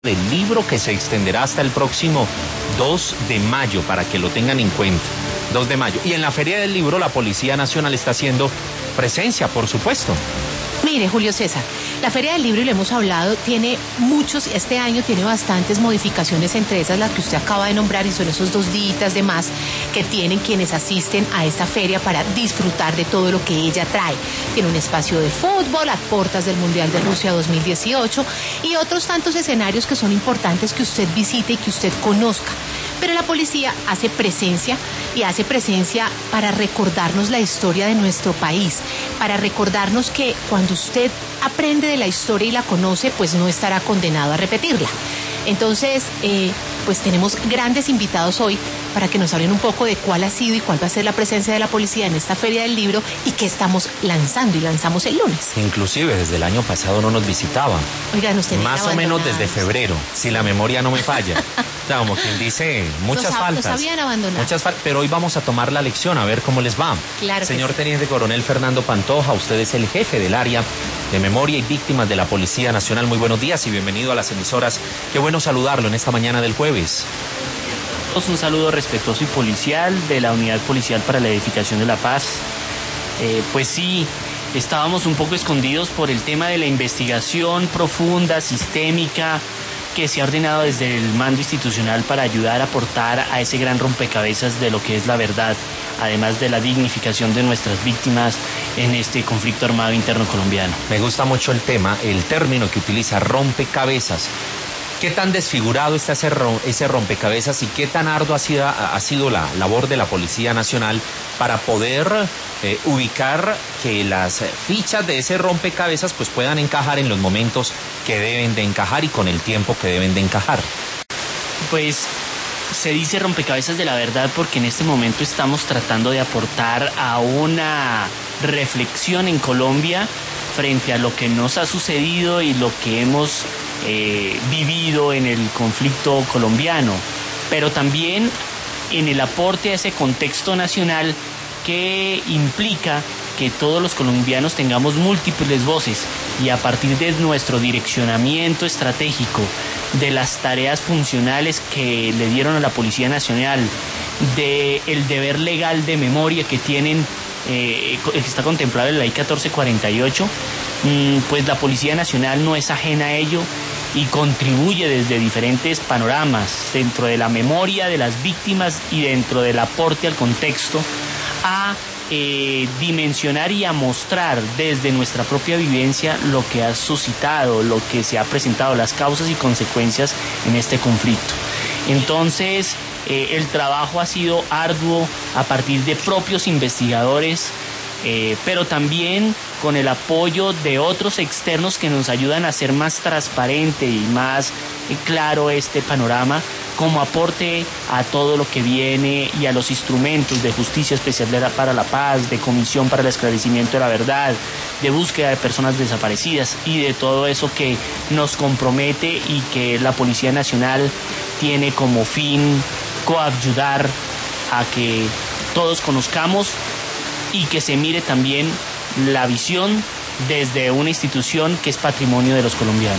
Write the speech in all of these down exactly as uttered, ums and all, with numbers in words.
del libro que se extenderá hasta el próximo dos de mayo, para que lo tengan en cuenta. dos de mayo. Y en la Feria del Libro la Policía Nacional está haciendo presencia, por supuesto. Mire, Julio César, la Feria del Libro, y lo hemos hablado, tiene muchos, este año tiene bastantes modificaciones, entre esas las que usted acaba de nombrar, y son esos dos días de más que tienen quienes asisten a esta feria para disfrutar de todo lo que ella trae. Tiene un espacio de fútbol, a puertas del Mundial de Rusia dos mil dieciocho y otros tantos escenarios que son importantes que usted visite y que usted conozca. Pero la policía hace presencia y hace presencia para recordarnos la historia de nuestro país, para recordarnos que cuando usted aprende de la historia y la conoce, pues no estará condenado a repetirla. Entonces, eh, pues tenemos grandes invitados hoy para que nos hablen un poco de cuál ha sido y cuál va a ser la presencia de la policía en esta Feria del Libro y qué estamos lanzando, y lanzamos el lunes. Inclusive desde el año pasado no nos visitaban. Oiga, nos tenían Más o menos desde febrero, si la memoria no me falla. O sea, como quien dice, muchas nos, faltas. Nos habían abandonado. Muchas faltas, pero hoy vamos a tomar la lección, a ver cómo les va. Claro. Señor sí. Teniente Coronel Fernando Pantoja, usted es el jefe del área de memoria y víctimas de la Policía Nacional. Muy buenos días y bienvenido a las emisoras. Qué bueno saludarlo en esta mañana del jueves. Un saludo respetuoso y policial de la Unidad Policial para la Edificación de la Paz. Eh, pues sí, estábamos un poco escondidos por el tema de la investigación profunda, sistémica, que se ha ordenado desde el mando institucional para ayudar a aportar a ese gran rompecabezas de lo que es la verdad, además de la dignificación de nuestras víctimas en este conflicto armado interno colombiano. Me gusta mucho el tema, el término que utiliza, rompecabezas. ¿Qué tan desfigurado está ese, ese rompecabezas y qué tan ardua ha sido, ha sido la labor de la Policía Nacional para poder eh, ubicar que las fichas de ese rompecabezas pues puedan encajar en los momentos que deben de encajar y con el tiempo que deben de encajar? Pues se dice rompecabezas de la verdad porque en este momento estamos tratando de aportar a una reflexión en Colombia frente a lo que nos ha sucedido y lo que hemos eh, vivido en el conflicto colombiano, pero también en el aporte a ese contexto nacional que implica que todos los colombianos tengamos múltiples voces y a partir de nuestro direccionamiento estratégico, de las tareas funcionales que le dieron a la Policía Nacional, del deber legal de memoria que tienen, eh, que está contemplado en la ley catorce cuarenta y ocho, pues la Policía Nacional no es ajena a ello y contribuye desde diferentes panoramas, dentro de la memoria de las víctimas y dentro del aporte al contexto, a eh, dimensionar y a mostrar desde nuestra propia vivencia lo que ha suscitado, lo que se ha presentado, las causas y consecuencias en este conflicto. Entonces, eh, el trabajo ha sido arduo a partir de propios investigadores, Eh, pero también con el apoyo de otros externos que nos ayudan a hacer más transparente y más eh, claro este panorama, como aporte a todo lo que viene y a los instrumentos de justicia especial de la, para la paz, de comisión para el esclarecimiento de la verdad, de búsqueda de personas desaparecidas y de todo eso que nos compromete y que la Policía Nacional tiene como fin coayudar a que todos conozcamos y que se mire también la visión desde una institución que es patrimonio de los colombianos.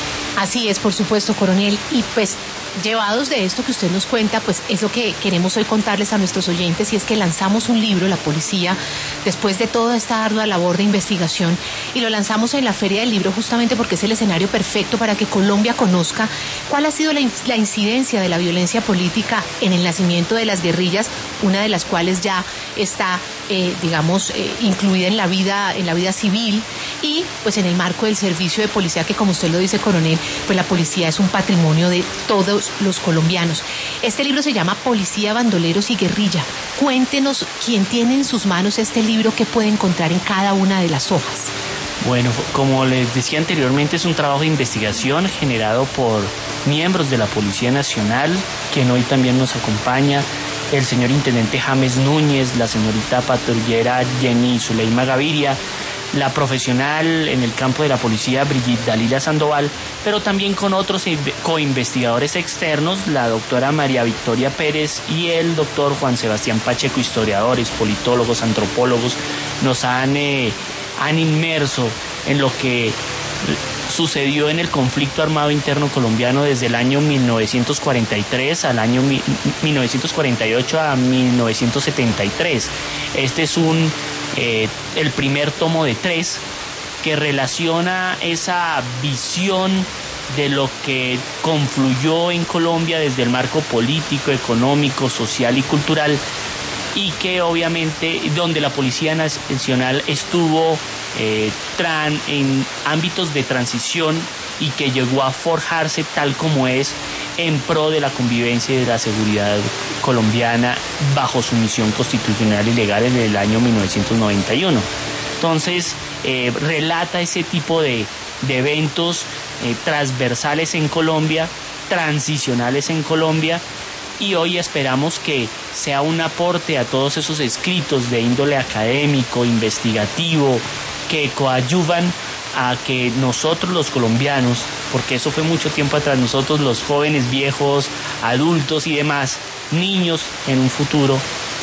Así es, por supuesto, coronel, y pues llevados de esto que usted nos cuenta, pues es lo que queremos hoy contarles a nuestros oyentes, y es que lanzamos un libro, la policía, después de toda esta ardua labor de investigación, y lo lanzamos en la Feria del Libro justamente porque es el escenario perfecto para que Colombia conozca cuál ha sido la, la incidencia de la violencia política en el nacimiento de las guerrillas, una de las cuales ya está, eh, digamos, eh, incluida en la vida, en la vida civil, y pues en el marco del servicio de policía, que como usted lo dice, coronel, pues la policía es un patrimonio de todos los colombianos. Este libro se llama Policía, Bandoleros y Guerrilla. Cuéntenos, quién tiene en sus manos este libro, qué puede encontrar en cada una de las hojas. Bueno, como les decía anteriormente, es un trabajo de investigación generado por miembros de la Policía Nacional, quien hoy también nos acompaña, el señor Intendente James Núñez, la señorita patrullera Jenny Zuleima Gaviria, la profesional en el campo de la policía Brigitte Dalila Sandoval, pero también con otros coinvestigadores externos, la doctora María Victoria Pérez y el doctor Juan Sebastián Pacheco, historiadores, politólogos, antropólogos, nos han, eh, han inmerso en lo que sucedió en el conflicto armado interno colombiano desde el año mil novecientos cuarenta y tres al año mil novecientos cuarenta y ocho a mil novecientos setenta y tres. Este es un, eh, el primer tomo de tres que relaciona esa visión de lo que confluyó en Colombia desde el marco político, económico, social y cultural, y que obviamente donde la Policía Nacional estuvo eh, tran, en ámbitos de transición y que llegó a forjarse tal como es en pro de la convivencia y de la seguridad colombiana bajo su misión constitucional y legal en el año mil novecientos noventa y uno. Entonces, eh, relata ese tipo de, de eventos eh, transversales en Colombia, transicionales en Colombia, y hoy esperamos que sea un aporte a todos esos escritos de índole académico, investigativo, que coadyuvan a que nosotros los colombianos, porque eso fue mucho tiempo atrás, nosotros los jóvenes, viejos, adultos y demás, niños en un futuro,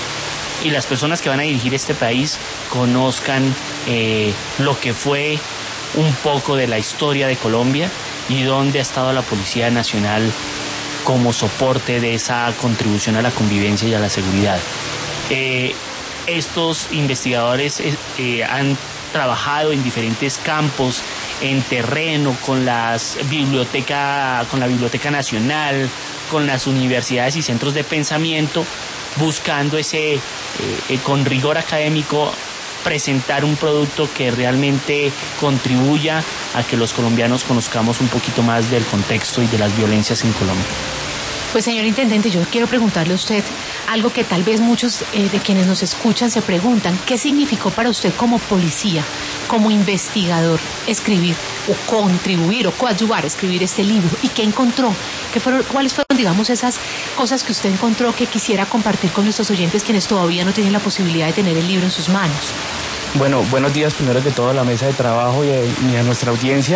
y las personas que van a dirigir este país conozcan eh, lo que fue un poco de la historia de Colombia y dónde ha estado la Policía Nacional como soporte de esa contribución a la convivencia y a la seguridad. Eh, estos investigadores eh, eh, han trabajado en diferentes campos, en terreno, con las biblioteca, con la Biblioteca Nacional, con las universidades y centros de pensamiento, buscando ese, eh, eh, con rigor académico, presentar un producto que realmente contribuya a que los colombianos conozcamos un poquito más del contexto y de las violencias en Colombia. Pues señor Intendente, yo quiero preguntarle a usted algo que tal vez muchos eh, de quienes nos escuchan se preguntan. ¿Qué significó para usted como policía, como investigador, escribir o contribuir o coadyuvar a escribir este libro? ¿Y qué encontró? ¿Qué fueron, cuáles fueron, digamos, esas cosas que usted encontró que quisiera compartir con nuestros oyentes quienes todavía no tienen la posibilidad de tener el libro en sus manos? Bueno, buenos días primero que todo a la mesa de trabajo y a, y a nuestra audiencia.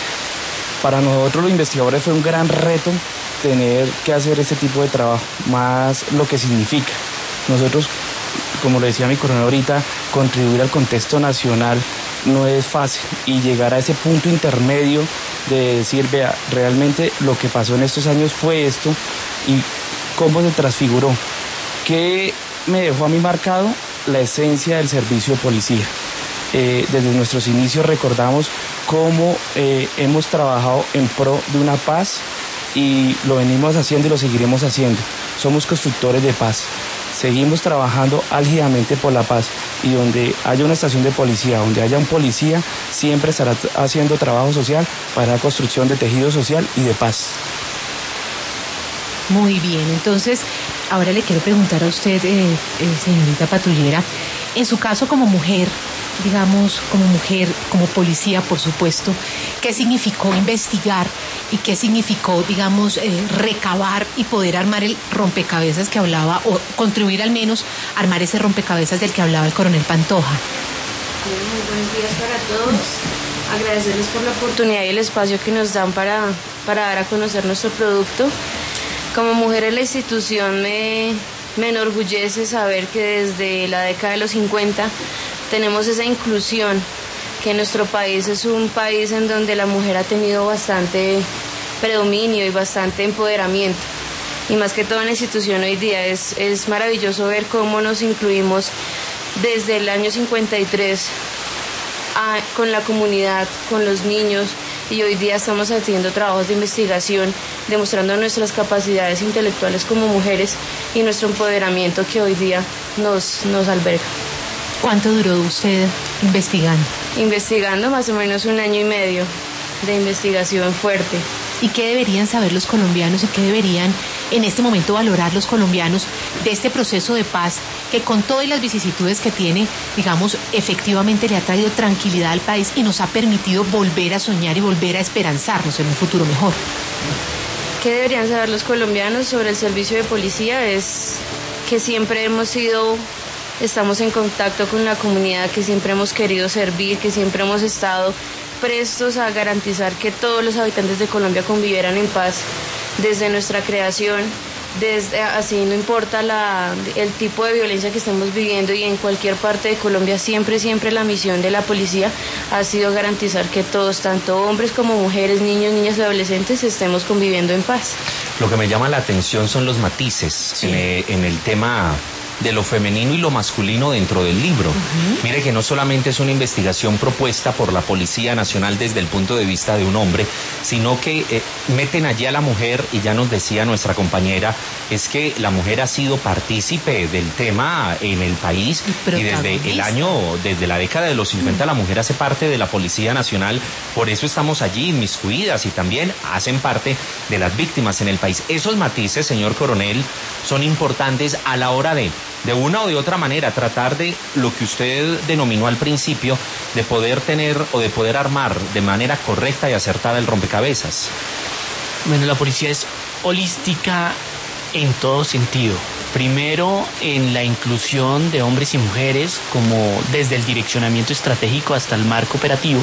Para nosotros los investigadores fue un gran reto tener que hacer este tipo de trabajo, más lo que significa. Nosotros, como lo decía mi coronel ahorita, contribuir al contexto nacional no es fácil, y llegar a ese punto intermedio de decir, vea, realmente lo que pasó en estos años fue esto y cómo se transfiguró. ¿Qué me dejó a mí marcado? La esencia del servicio de policía. Eh, desde nuestros inicios recordamos cómo eh, hemos trabajado en pro de una paz, y lo venimos haciendo y lo seguiremos haciendo. Somos constructores de paz. Seguimos trabajando álgidamente por la paz, y donde haya una estación de policía, donde haya un policía, siempre estará haciendo trabajo social para la construcción de tejido social y de paz. Muy bien, entonces ahora le quiero preguntar a usted, eh, eh, señorita patrullera, en su caso como mujer, digamos, como mujer, como policía, por supuesto, ¿qué significó investigar y qué significó, digamos, eh, recabar y poder armar el rompecabezas que hablaba, o contribuir al menos a armar ese rompecabezas del que hablaba el coronel Pantoja? Muy buenos días para todos. Agradecerles por la oportunidad y el espacio que nos dan para, para dar a conocer nuestro producto. Como mujer en la institución me, me enorgullece saber que desde la década de los cincuenta tenemos esa inclusión, que nuestro país es un país en donde la mujer ha tenido bastante predominio y bastante empoderamiento. Y más que todo en la institución hoy día es, es maravilloso ver cómo nos incluimos desde el año cincuenta y tres a, con la comunidad, con los niños, y hoy día estamos haciendo trabajos de investigación, demostrando nuestras capacidades intelectuales como mujeres y nuestro empoderamiento que hoy día nos, nos alberga. ¿Cuánto duró usted investigando? Investigando más o menos un año y medio de investigación fuerte. ¿Y qué deberían saber los colombianos y qué deberían en este momento valorar los colombianos de este proceso de paz que, con todas las vicisitudes que tiene, digamos, efectivamente le ha traído tranquilidad al país y nos ha permitido volver a soñar y volver a esperanzarnos en un futuro mejor? ¿Qué deberían saber los colombianos sobre el servicio de policía? Es que siempre hemos sido... Estamos en contacto con la comunidad, que siempre hemos querido servir, que siempre hemos estado prestos a garantizar que todos los habitantes de Colombia convivieran en paz desde nuestra creación, Desde, así no importa la, el tipo de violencia que estemos viviendo, y en cualquier parte de Colombia siempre, siempre la misión de la policía ha sido garantizar que todos, tanto hombres como mujeres, niños, niñas y adolescentes, estemos conviviendo en paz. Lo que me llama la atención son los matices sí. en, el, en el tema de lo femenino y lo masculino dentro del libro. Uh-huh. Mire que no solamente es una investigación propuesta por la Policía Nacional desde el punto de vista de un hombre, sino que eh, meten allí a la mujer, y ya nos decía nuestra compañera, es que la mujer ha sido partícipe del tema en el país, y desde el año, desde la década de los cincuenta, uh-huh. la mujer hace parte de la Policía Nacional, por eso estamos allí inmiscuidas, y también hacen parte de las víctimas en el país. Esos matices, señor coronel, son importantes a la hora de de una o de otra manera tratar de lo que usted denominó al principio, de poder tener o de poder armar de manera correcta y acertada el rompecabezas. Bueno, la policía es holística en todo sentido. Primero, en la inclusión de hombres y mujeres, como desde el direccionamiento estratégico hasta el marco operativo.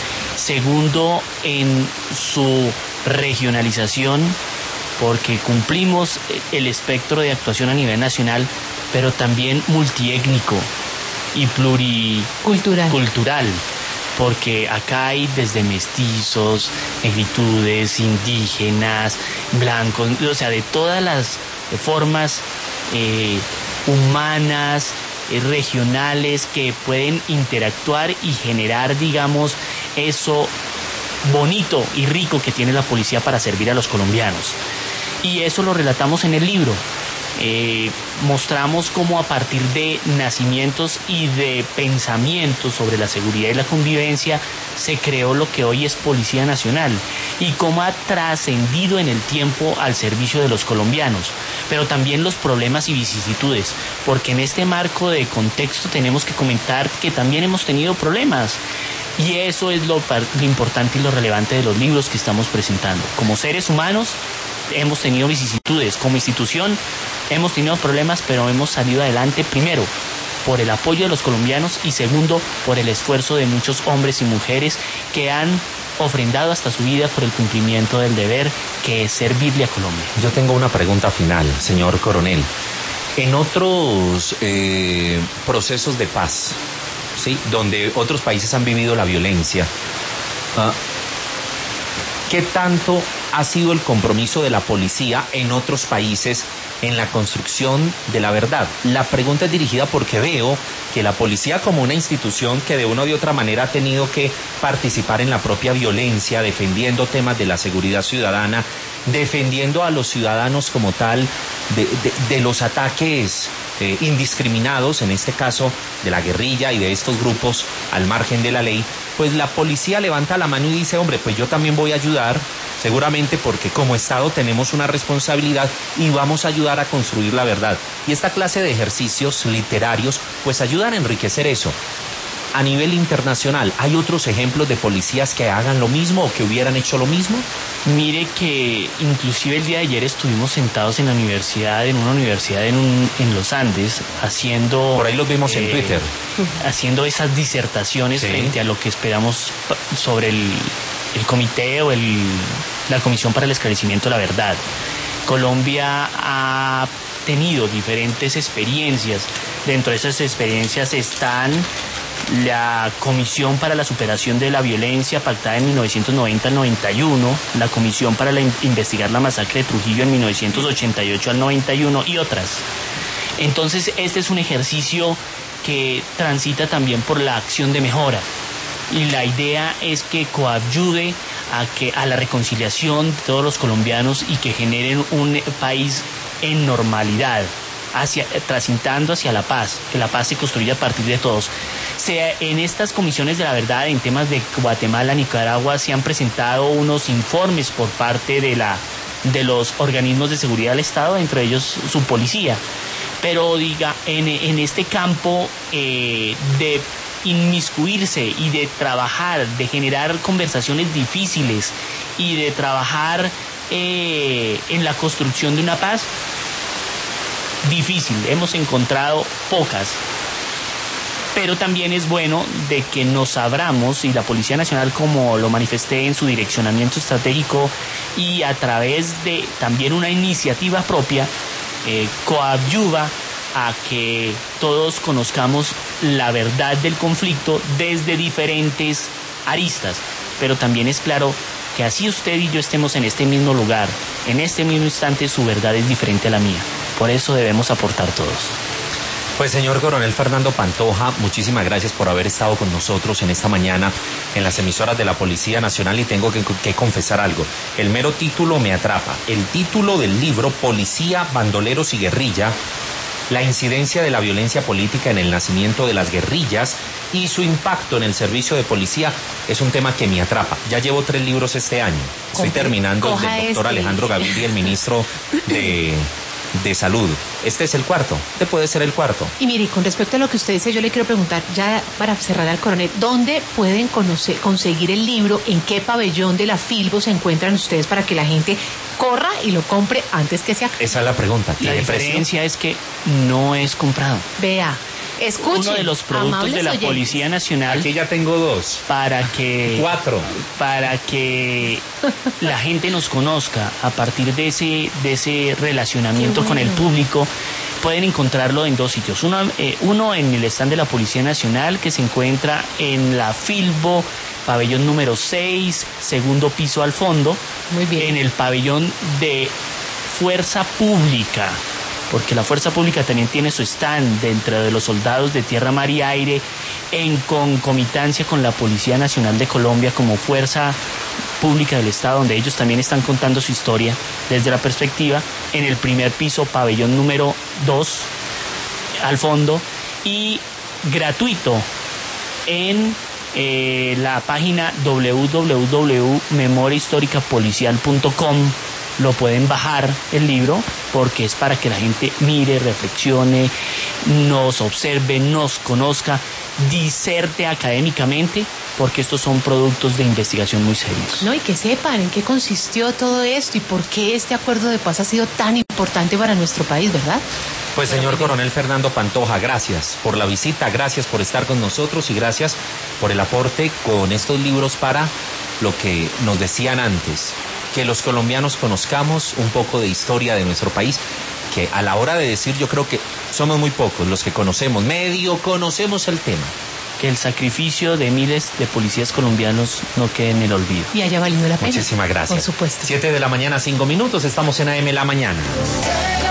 Segundo, en su regionalización, porque cumplimos el espectro de actuación a nivel nacional, pero también multiétnico y pluricultural, cultural, porque acá hay desde mestizos, negritudes, indígenas, blancos, o sea, de todas las formas eh, humanas, eh, regionales, que pueden interactuar y generar, digamos, eso bonito y rico que tiene la policía para servir a los colombianos. Y eso lo relatamos en el libro. Eh, mostramos cómo a partir de nacimientos y de pensamientos sobre la seguridad y la convivencia se creó lo que hoy es Policía Nacional, y cómo ha trascendido en el tiempo al servicio de los colombianos, pero también los problemas y vicisitudes, porque en este marco de contexto tenemos que comentar que también hemos tenido problemas. Y eso es lo, lo importante y lo relevante de los libros que estamos presentando. Como seres humanos hemos tenido vicisitudes, como institución hemos tenido problemas, pero hemos salido adelante, primero por el apoyo de los colombianos y segundo por el esfuerzo de muchos hombres y mujeres que han ofrendado hasta su vida por el cumplimiento del deber, que es servirle a Colombia. Yo tengo una pregunta final, señor coronel. En otros eh, procesos de paz, ¿sí?, donde otros países han vivido la violencia, uh, ¿qué tanto ha sido el compromiso de la policía en otros países en la construcción de la verdad? La pregunta es dirigida porque veo que la policía, como una institución que de una o de otra manera ha tenido que participar en la propia violencia, defendiendo temas de la seguridad ciudadana, defendiendo a los ciudadanos como tal de, de, de los ataques eh, indiscriminados, en este caso de la guerrilla y de estos grupos al margen de la ley, pues la policía levanta la mano y dice, hombre, pues yo también voy a ayudar, seguramente porque como Estado tenemos una responsabilidad y vamos a ayudar a construir la verdad. Y esta clase de ejercicios literarios pues ayudan a enriquecer eso. A nivel internacional, ¿hay otros ejemplos de policías que hagan lo mismo o que hubieran hecho lo mismo? Mire que inclusive el día de ayer estuvimos sentados en la universidad, en una universidad en, un, en los Andes, haciendo... Por ahí los vimos eh, en Twitter. Haciendo esas disertaciones sí. frente a lo que esperamos sobre el, el comité o el, la Comisión para el Esclarecimiento de la Verdad. Colombia ha tenido diferentes experiencias. Dentro de esas experiencias están la Comisión para la Superación de la Violencia, pactada en mil novecientos noventa al noventa y uno, la Comisión para la, investigar la masacre de Trujillo en mil novecientos ochenta y ocho al noventa y uno y otras. Entonces este es un ejercicio que transita también por la acción de mejora, y la idea es que coadyuve a, que, a la reconciliación de todos los colombianos y que generen un país en normalidad, hacia, transitando hacia la paz, que la paz se construya a partir de todos. Se, en estas comisiones de la verdad, en temas de Guatemala, Nicaragua, se han presentado unos informes por parte de, la, de los organismos de seguridad del Estado, entre ellos su policía. Pero diga, en, en este campo eh, de inmiscuirse y de trabajar, de generar conversaciones difíciles y de trabajar eh, en la construcción de una paz, difícil, hemos encontrado pocas. pero también es bueno de que nos abramos, y la Policía Nacional, como lo manifesté en su direccionamiento estratégico y a través de también una iniciativa propia, eh, coadyuva a que todos conozcamos la verdad del conflicto desde diferentes aristas. Pero también es claro que así usted y yo estemos en este mismo lugar, en este mismo instante, su verdad es diferente a la mía. Por eso debemos aportar todos. Pues señor Coronel Fernando Pantoja, muchísimas gracias por haber estado con nosotros en esta mañana en las emisoras de la Policía Nacional, y tengo que, que confesar algo. El mero título me atrapa. El título del libro, Policía, Bandoleros y Guerrilla, la incidencia de la violencia política en el nacimiento de las guerrillas y su impacto en el servicio de policía, es un tema que me atrapa. Ya llevo tres libros este año. Estoy terminando el del doctor este. Alejandro Gaviria, el ministro de... de salud. Este es el cuarto. Este puede ser el cuarto. Y mire, con respecto a lo que usted dice, yo le quiero preguntar, ya para cerrar al coronel, ¿dónde pueden conocer, conseguir el libro? ¿En qué pabellón de la Filbo se encuentran ustedes para que la gente corra y lo compre antes que se acabe? Esa es la pregunta. La diferencia precio? es que no es comprado. Vea. Escuchen, uno de los productos de la oyentes. Policía Nacional. Aquí ya tengo dos. Para que. Cuatro. Para que la gente nos conozca a partir de ese, de ese relacionamiento bueno. con el público. Pueden encontrarlo en dos sitios. Uno, eh, uno en el stand de la Policía Nacional, que se encuentra en la Filbo, pabellón número seis, segundo piso al fondo. Muy bien. En el pabellón de Fuerza Pública, porque la Fuerza Pública también tiene su stand dentro de los soldados de tierra, mar y aire, en concomitancia con la Policía Nacional de Colombia como Fuerza Pública del Estado, donde ellos también están contando su historia desde la perspectiva. En el primer piso, pabellón número dos, al fondo, y gratuito en eh, la página doble u doble u doble u punto memoria histórica policial punto com. Lo pueden bajar el libro, porque es para que la gente mire, reflexione, nos observe, nos conozca, diserte académicamente, porque estos son productos de investigación muy serios. No, y que sepan en qué consistió todo esto y por qué este acuerdo de paz ha sido tan importante para nuestro país, ¿verdad? Pues señor Coronel Fernando Pantoja, gracias por la visita, gracias por estar con nosotros y gracias por el aporte con estos libros para lo que nos decían antes, que los colombianos conozcamos un poco de historia de nuestro país, que a la hora de decir, yo creo que somos muy pocos los que conocemos, medio conocemos el tema. Que el sacrificio de miles de policías colombianos no quede en el olvido. Y haya valido la pena. Muchísimas gracias. Por supuesto. Siete de la mañana, cinco minutos, estamos en A M La Mañana.